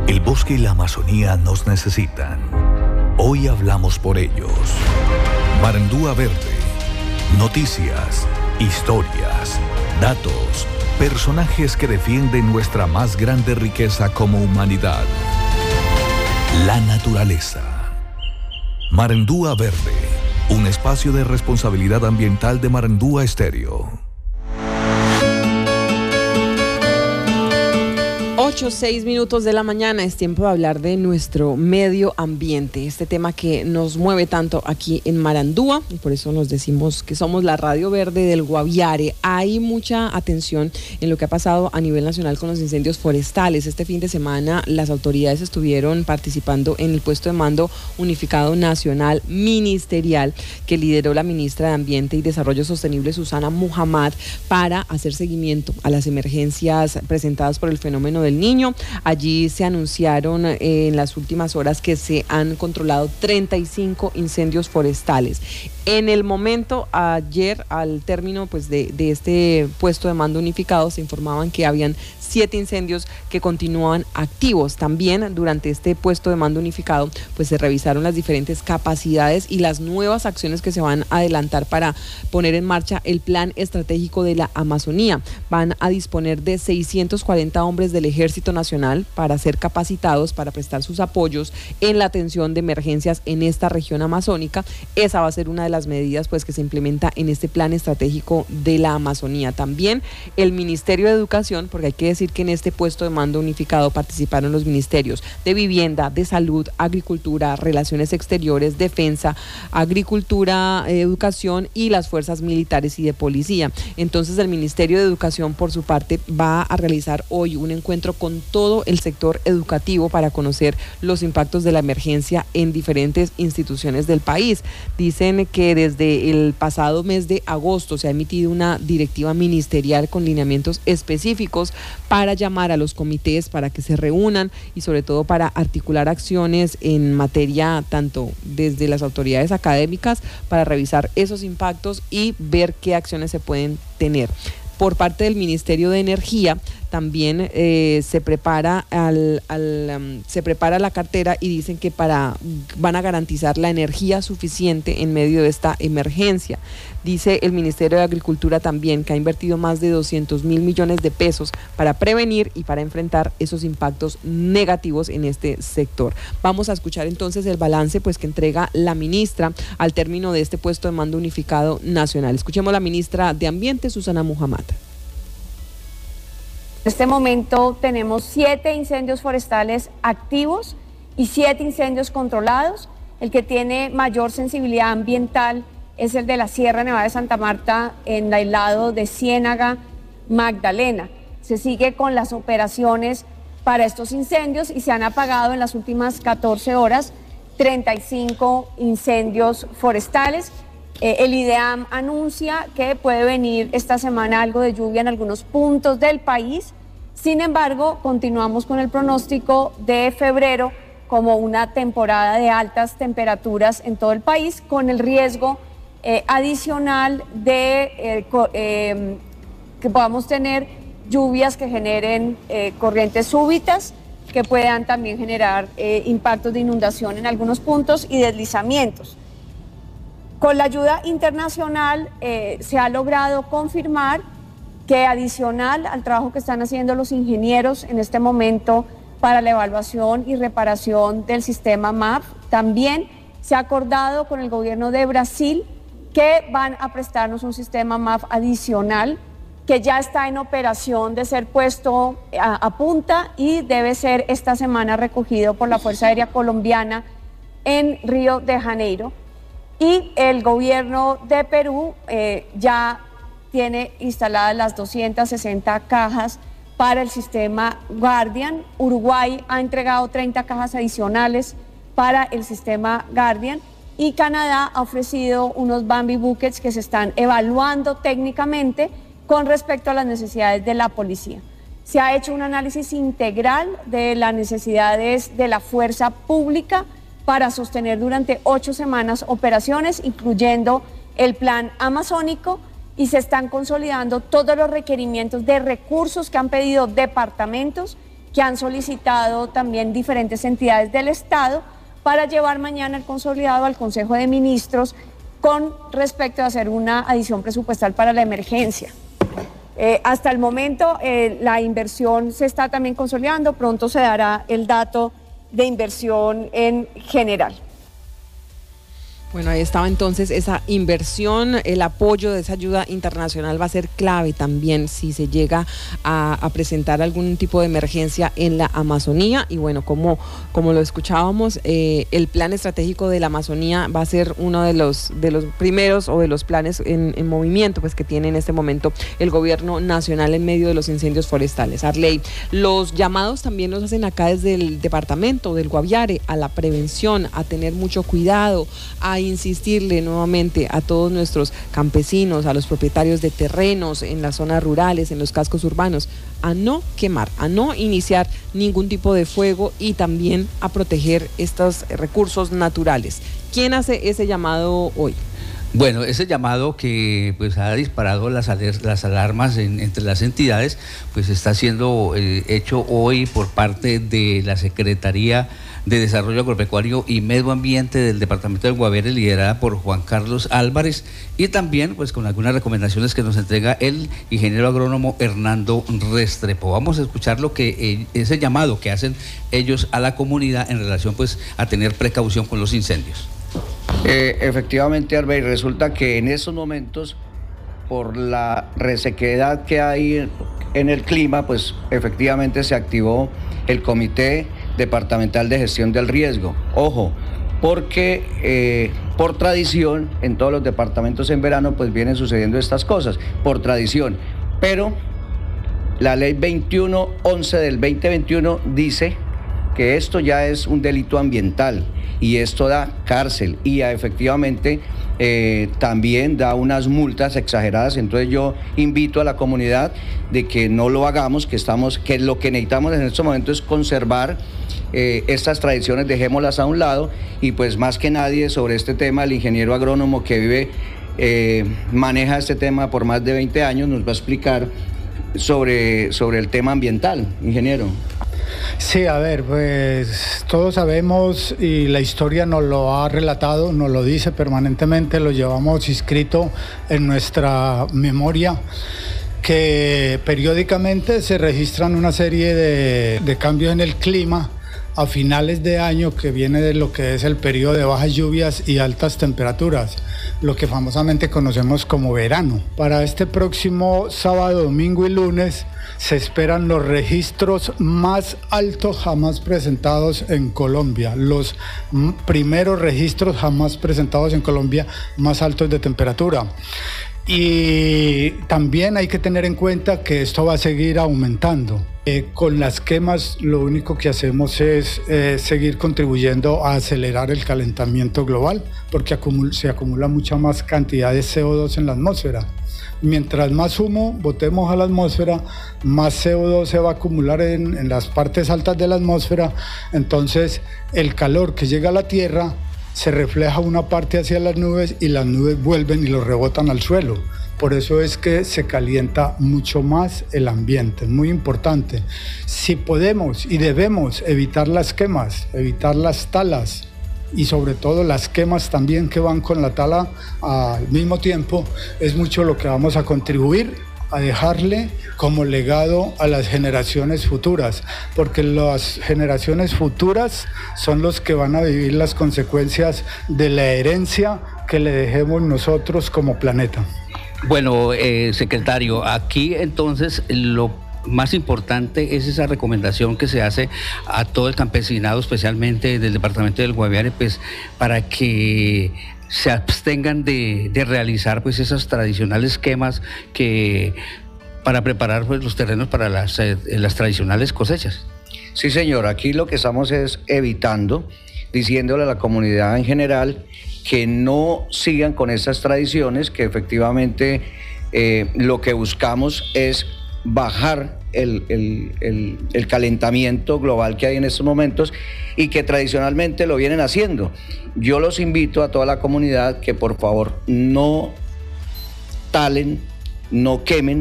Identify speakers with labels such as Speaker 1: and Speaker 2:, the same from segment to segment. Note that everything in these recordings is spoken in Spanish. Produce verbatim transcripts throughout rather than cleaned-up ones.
Speaker 1: El bosque y la Amazonía nos necesitan. Hoy hablamos por ellos. Marandúa Verde. Noticias, historias, datos, personajes que defienden nuestra más grande riqueza como humanidad. La naturaleza. Marandúa Verde, un espacio de responsabilidad ambiental de Marandúa Estéreo.
Speaker 2: ocho, seis minutos de la mañana, es tiempo de hablar de nuestro medio ambiente, este tema que nos mueve tanto aquí en Marandúa, y por eso nos decimos que somos la Radio Verde del Guaviare. Hay mucha atención en lo que ha pasado a nivel nacional con los incendios forestales. Este fin de semana las autoridades estuvieron participando en el puesto de mando unificado nacional ministerial que lideró la ministra de Ambiente y Desarrollo Sostenible, Susana Muhammad, para hacer seguimiento a las emergencias presentadas por el fenómeno del Niño. Allí se anunciaron eh, en las últimas horas que se han controlado treinta y cinco incendios forestales. En el momento, ayer, al término pues, de, de este puesto de mando unificado, se informaban que habían siete incendios que continúan activos. También durante este puesto de mando unificado, pues se revisaron las diferentes capacidades y las nuevas acciones que se van a adelantar para poner en marcha el plan estratégico de la Amazonía. Van a disponer de seiscientos cuarenta hombres del Ejército Nacional para ser capacitados para prestar sus apoyos en la atención de emergencias en esta región amazónica. Esa va a ser una de las medidas pues que se implementa en este plan estratégico de la Amazonía. También el Ministerio de Educación, porque hay que decir que en este puesto de mando unificado participaron los ministerios de Vivienda, de Salud, Agricultura, Relaciones Exteriores, Defensa, Agricultura, eh, Educación y las fuerzas militares y de policía. Entonces el Ministerio de Educación por su parte va a realizar hoy un encuentro con todo el sector educativo para conocer los impactos de la emergencia en diferentes instituciones del país. Dicen que desde el pasado mes de agosto se ha emitido una directiva ministerial con lineamientos específicos para llamar a los comités para que se reúnan y sobre todo para articular acciones en materia tanto desde las autoridades académicas para revisar esos impactos y ver qué acciones se pueden tener. Por parte del Ministerio de Energía también eh, se prepara al, al um, se prepara la cartera y dicen que para van a garantizar la energía suficiente en medio de esta emergencia. Dice el Ministerio de Agricultura también que ha invertido más de doscientos mil millones de pesos para prevenir y para enfrentar esos impactos negativos en este sector. Vamos a escuchar entonces el balance pues que entrega la ministra al término de este puesto de mando unificado nacional. Escuchemos a la ministra de Ambiente, Susana Muhammad.
Speaker 3: En este momento tenemos siete incendios forestales activos y siete incendios controlados. El que tiene mayor sensibilidad ambiental es el de la Sierra Nevada de Santa Marta en el aislado de Ciénaga, Magdalena. Se sigue con las operaciones para estos incendios y se han apagado en las últimas catorce horas treinta y cinco incendios forestales. Eh, el IDEAM anuncia que puede venir esta semana algo de lluvia en algunos puntos del país. Sin embargo, continuamos con el pronóstico de febrero como una temporada de altas temperaturas en todo el país, con el riesgo eh, adicional de eh, eh, que podamos tener lluvias que generen eh, corrientes súbitas, que puedan también generar eh, impactos de inundación en algunos puntos y deslizamientos. Con la ayuda internacional eh, se ha logrado confirmar que adicional al trabajo que están haciendo los ingenieros en este momento para la evaluación y reparación del sistema M A P, también se ha acordado con el gobierno de Brasil que van a prestarnos un sistema M A P adicional que ya está en operación de ser puesto a, a punta y debe ser esta semana recogido por la Fuerza Aérea Colombiana en Río de Janeiro. Y el gobierno de Perú eh, ya tiene instaladas las doscientas sesenta cajas para el sistema Guardian. Uruguay ha entregado treinta cajas adicionales para el sistema Guardian y Canadá ha ofrecido unos Bambi Buckets que se están evaluando técnicamente con respecto a las necesidades de la policía. Se ha hecho un análisis integral de las necesidades de la fuerza pública para sostener durante ocho semanas operaciones, incluyendo el plan amazónico, y se están consolidando todos los requerimientos de recursos que han pedido departamentos que han solicitado también diferentes entidades del Estado para llevar mañana el consolidado al Consejo de Ministros con respecto a hacer una adición presupuestal para la emergencia. Eh, hasta el momento eh, la inversión se está también consolidando, pronto se dará el dato de inversión en general.
Speaker 2: Bueno, ahí estaba entonces esa inversión, el apoyo de esa ayuda internacional va a ser clave también si se llega a, a presentar algún tipo de emergencia en la Amazonía. Y bueno, como, como lo escuchábamos, eh, el plan estratégico de la Amazonía va a ser uno de los, de los primeros o de los planes en, en movimiento pues, que tiene en este momento el gobierno nacional en medio de los incendios forestales. Arley, los llamados también los hacen acá desde el departamento del Guaviare a la prevención, a tener mucho cuidado, a insistirle nuevamente a todos nuestros campesinos, a los propietarios de terrenos en las zonas rurales, en los cascos urbanos, a no quemar, a no iniciar ningún tipo de fuego y también a proteger estos recursos naturales. ¿Quién hace ese llamado hoy?
Speaker 4: Bueno, ese llamado que pues ha disparado las, las alarmas en, entre las entidades, pues está siendo eh, hecho hoy por parte de la Secretaría de Desarrollo Agropecuario y Medio Ambiente del Departamento del Guaviare, liderada por Juan Carlos Álvarez, y también pues con algunas recomendaciones que nos entrega el ingeniero agrónomo Hernando Restrepo. Vamos a escuchar lo que eh, ese llamado que hacen ellos a la comunidad en relación pues a tener precaución con los incendios.
Speaker 5: Eh, efectivamente, Arbey, resulta que en estos momentos, por la resequedad que hay en el clima, pues efectivamente se activó el Comité Departamental de Gestión del Riesgo. Ojo, porque eh, por tradición, en todos los departamentos en verano, pues vienen sucediendo estas cosas, por tradición. Pero la ley veintiuno once del veinte veintiuno dice que esto ya es un delito ambiental y esto da cárcel y efectivamente eh, también da unas multas exageradas. Entonces yo invito a la comunidad de que no lo hagamos, que, estamos, que lo que necesitamos en estos momentos es conservar eh, estas tradiciones, dejémoslas a un lado y pues más que nadie sobre este tema el ingeniero agrónomo que vive, eh, maneja este tema por más de veinte años, nos va a explicar sobre, sobre el tema ambiental. Ingeniero.
Speaker 6: Sí, a ver, pues todos sabemos y la historia nos lo ha relatado, nos lo dice permanentemente, lo llevamos inscrito en nuestra memoria, que periódicamente se registran una serie de, de cambios en el clima a finales de año, que viene de lo que es el periodo de bajas lluvias y altas temperaturas, lo que famosamente conocemos como verano. Para este próximo sábado, domingo y lunes se esperan los registros más altos jamás presentados en Colombia, los primeros registros jamás presentados en Colombia más altos de temperatura. Y también hay que tener en cuenta que esto va a seguir aumentando. Eh, con las quemas lo único que hacemos es eh, seguir contribuyendo a acelerar el calentamiento global, porque acumula, se acumula mucha más cantidad de C O dos en la atmósfera. Mientras más humo botemos a la atmósfera, más C O dos se va a acumular en, en las partes altas de la atmósfera. Entonces el calor que llega a la Tierra se refleja una parte hacia las nubes y las nubes vuelven y lo rebotan al suelo. Por eso es que se calienta mucho más el ambiente, es muy importante. Si podemos y debemos evitar las quemas, evitar las talas y sobre todo las quemas también que van con la tala al mismo tiempo, es mucho lo que vamos a contribuir a dejarle como legado a las generaciones futuras, porque las generaciones futuras son los que van a vivir las consecuencias de la herencia que le dejemos nosotros como planeta.
Speaker 4: Bueno, eh, secretario, aquí entonces lo más importante es esa recomendación que se hace a todo el campesinado, especialmente del departamento del Guaviare, pues para que se abstengan de, de realizar pues esas tradicionales quemas que para preparar pues los terrenos para las, eh, las tradicionales cosechas.
Speaker 5: Sí, señor, aquí lo que estamos es evitando, diciéndole a la comunidad en general que no sigan con estas tradiciones, que efectivamente eh, lo que buscamos es bajar el, el, el, el calentamiento global que hay en estos momentos y que tradicionalmente lo vienen haciendo. Yo los invito a toda la comunidad que por favor no talen, no quemen,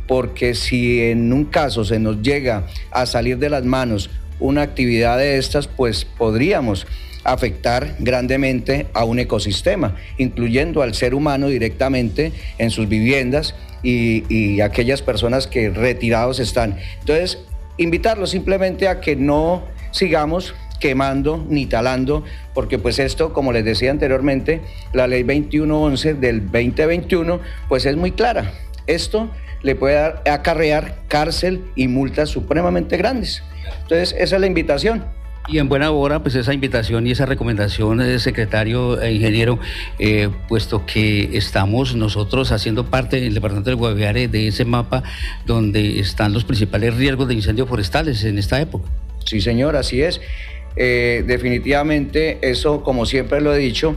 Speaker 5: porque si en un caso se nos llega a salir de las manos una actividad de estas, pues podríamos afectar grandemente a un ecosistema, incluyendo al ser humano directamente en sus viviendas y, y aquellas personas que retirados están. Entonces, invitarlos simplemente a que no sigamos quemando ni talando, porque pues esto, como les decía anteriormente, la ley veintiuno once del veinte veintiuno, pues es muy clara. Esto le puede dar, acarrear cárcel y multas supremamente grandes. Entonces, esa es la invitación.
Speaker 4: Y en buena hora, pues esa invitación y esa recomendación, eh, secretario e ingeniero, eh, puesto que estamos nosotros haciendo parte del Departamento del Guaviare de ese mapa donde están los principales riesgos de incendios forestales en esta época.
Speaker 5: Sí, señor, así es. Eh, definitivamente, eso, como siempre lo he dicho,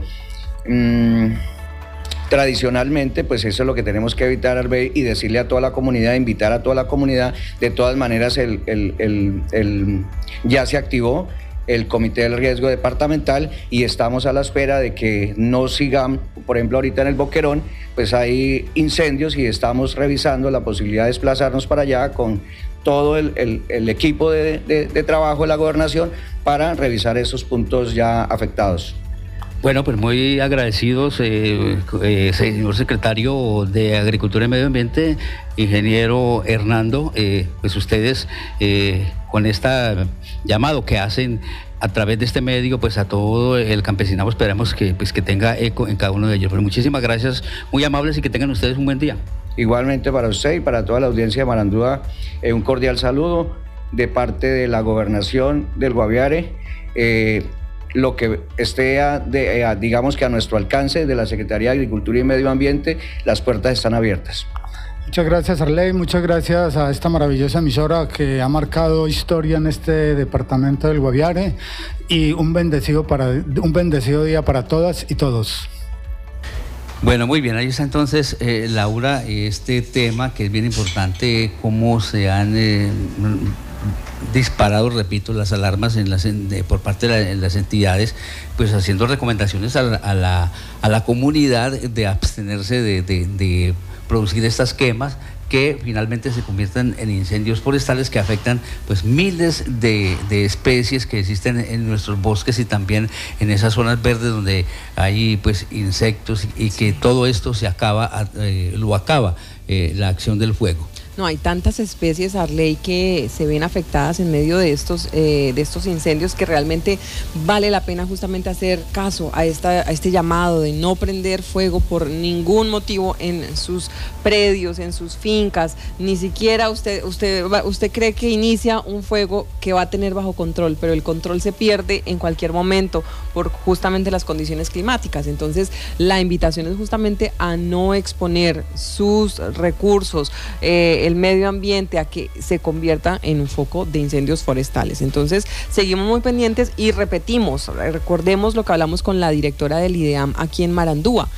Speaker 5: mmm, tradicionalmente, pues eso es lo que tenemos que evitar, Arbey, y decirle a toda la comunidad, invitar a toda la comunidad. De todas maneras, el, el, el, el, ya se activó el Comité del Riesgo Departamental y estamos a la espera de que no sigan, por ejemplo, ahorita en el Boquerón, pues hay incendios y estamos revisando la posibilidad de desplazarnos para allá con todo el, el, el equipo de, de, de trabajo de la gobernación para revisar esos puntos ya afectados.
Speaker 4: Bueno, pues muy agradecidos, eh, eh, señor secretario de Agricultura y Medio Ambiente, ingeniero Hernando, eh, pues ustedes eh, con este llamado que hacen a través de este medio, pues a todo el campesinado, esperamos que, pues, que tenga eco en cada uno de ellos. Pero muchísimas gracias, muy amables, y que tengan ustedes un buen día.
Speaker 5: Igualmente para usted y para toda la audiencia de Marandúa, eh, un cordial saludo de parte de la Gobernación del Guaviare. Eh, lo que esté, a, de, a, digamos que a nuestro alcance de la Secretaría de Agricultura y Medio Ambiente, las puertas están abiertas.
Speaker 6: Muchas gracias, Arley, muchas gracias a esta maravillosa emisora que ha marcado historia en este departamento del Guaviare, y un bendecido, para, un bendecido día para todas y todos.
Speaker 4: Bueno, muy bien, ahí está entonces, eh, Laura, este tema que es bien importante, cómo se han eh, disparado, repito, las alarmas en las, en, de, por parte de, la, de las entidades, pues haciendo recomendaciones a la, a la, a la comunidad de abstenerse de, de, de producir estas quemas que finalmente se convierten en incendios forestales que afectan pues miles de, de especies que existen en nuestros bosques y también en esas zonas verdes donde hay pues insectos, y, y que todo esto se acaba, eh, lo acaba eh, la acción del fuego.
Speaker 2: No, hay tantas especies, Arley, que se ven afectadas en medio de estos, eh, de estos incendios, que realmente vale la pena justamente hacer caso a, esta, a este llamado de no prender fuego por ningún motivo en sus predios, en sus fincas. Ni siquiera usted, usted, usted cree que inicia un fuego que va a tener bajo control, pero el control se pierde en cualquier momento por justamente las condiciones climáticas. Entonces, la invitación es justamente a no exponer sus recursos, eh, el medio ambiente, a que se convierta en un foco de incendios forestales. Entonces, seguimos muy pendientes y repetimos, recordemos lo que hablamos con la directora del IDEAM aquí en Marandúa.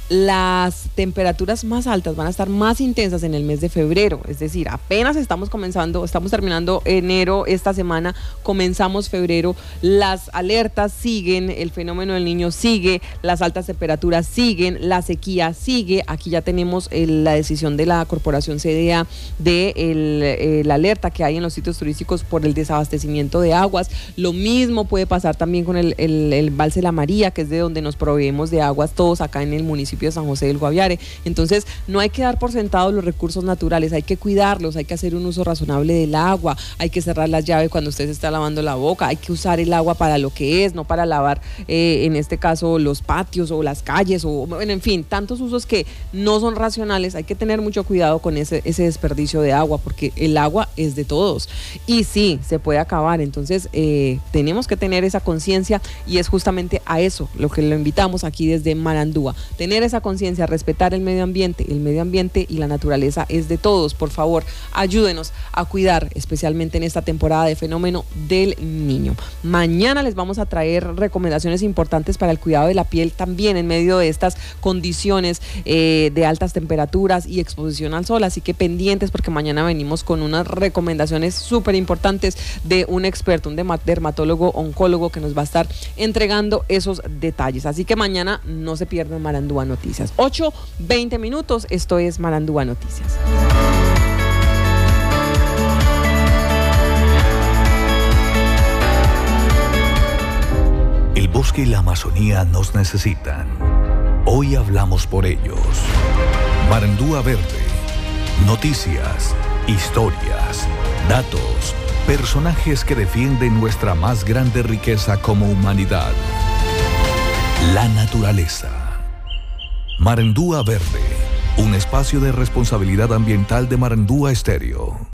Speaker 2: Las temperaturas más altas van a estar más intensas en el mes de febrero, es decir, apenas estamos comenzando, estamos terminando enero esta semana, comenzamos febrero, las alertas siguen, el fenómeno del Niño sigue, las altas temperaturas siguen, la sequía sigue. Aquí ya tenemos el, la decisión de la Corporación C D A de el, el, la alerta que hay en los sitios turísticos por el desabastecimiento de aguas. Lo mismo puede pasar también con el, el, el Embalse La María, que es de donde nos proveemos de aguas todos acá en el municipio de San José del Guaviare. Entonces, no hay que dar por sentados los recursos naturales, hay que cuidarlos, hay que hacer un uso razonable del agua, hay que cerrar las llaves cuando usted se está lavando la boca, hay que usar el agua para lo que es, no para lavar, eh, en este caso, los patios o las calles, o bueno, en fin, tantos usos que no son racionales. Hay que tener mucho cuidado con ese, ese desperdicio de agua, porque el agua es de todos y sí, se puede acabar. Entonces, eh, tenemos que tener esa conciencia, y es justamente a eso lo que lo invitamos aquí desde Marandúa, tener esa conciencia, respetar el medio ambiente. El medio ambiente y la naturaleza es de todos. Por favor, ayúdenos a cuidar, especialmente en esta temporada de fenómeno del Niño. Mañana les vamos a traer recomendaciones importantes para el cuidado de la piel, también en medio de estas condiciones eh, de altas temperaturas y exposición al sol, así que pendientes, porque mañana venimos con unas recomendaciones súper importantes de un experto, un dermatólogo oncólogo, que nos va a estar entregando esos detalles. Así que mañana no se pierdan Marandúa Noticias. ocho, veinte minutos, esto es Marandúa Noticias.
Speaker 1: bosque y la Amazonía nos necesitan. Hoy hablamos por ellos. Marandúa Verde. Noticias, historias, datos, personajes que defienden nuestra más grande riqueza como humanidad. La naturaleza. Marandúa Verde. Un espacio de responsabilidad ambiental de Marandúa Estéreo.